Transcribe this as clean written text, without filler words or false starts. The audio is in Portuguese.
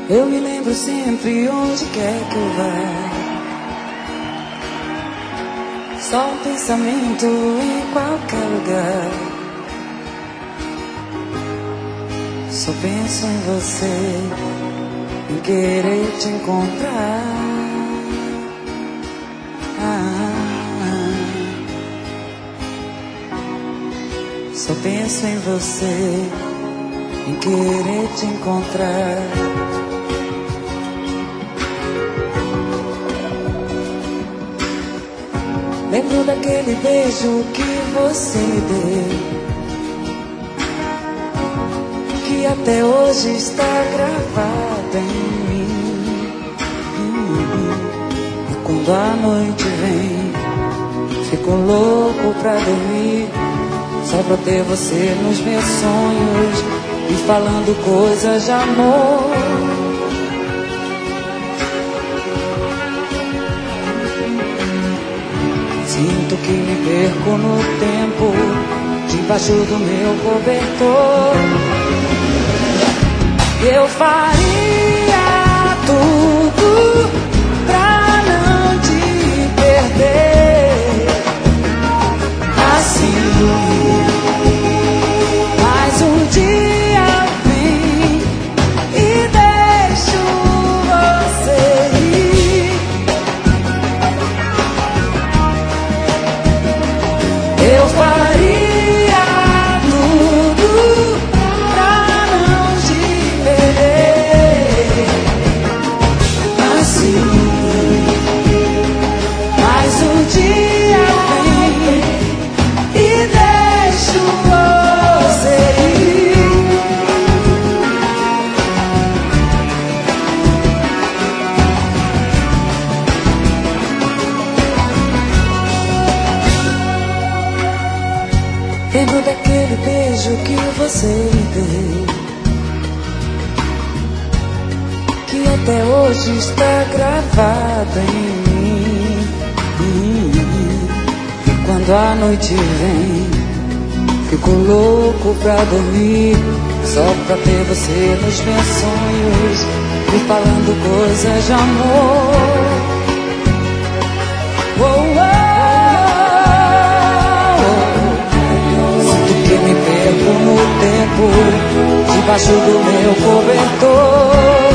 Eu me lembro sempre onde quer que eu vá. Só um pensamento em qualquer lugar. Só penso em você, em querer te encontrar. Só penso em você, em querer te encontrar. Lembro daquele beijo que você me deu, que até hoje está gravado em mim. E quando a noite vem, fico louco pra dormir, só pra ter você nos meus sonhos e falando coisas de amor. Sinto que me perco no tempo, debaixo do meu cobertor. Eu faria tudo pra não te perder. Assim, mas um dia vem e deixo você ir. Eu faria tudo pra não te perder. Assim, mas um dia vem e deixo você ir. Lembro daquele beijo que você me deu, que até hoje está gravado em mim. E quando a noite vem, fico louco pra dormir, só pra ter você nos meus sonhos, me falando coisas de amor. Oh, oh, oh. Sinto que me perco no tempo, debaixo do meu cobertor.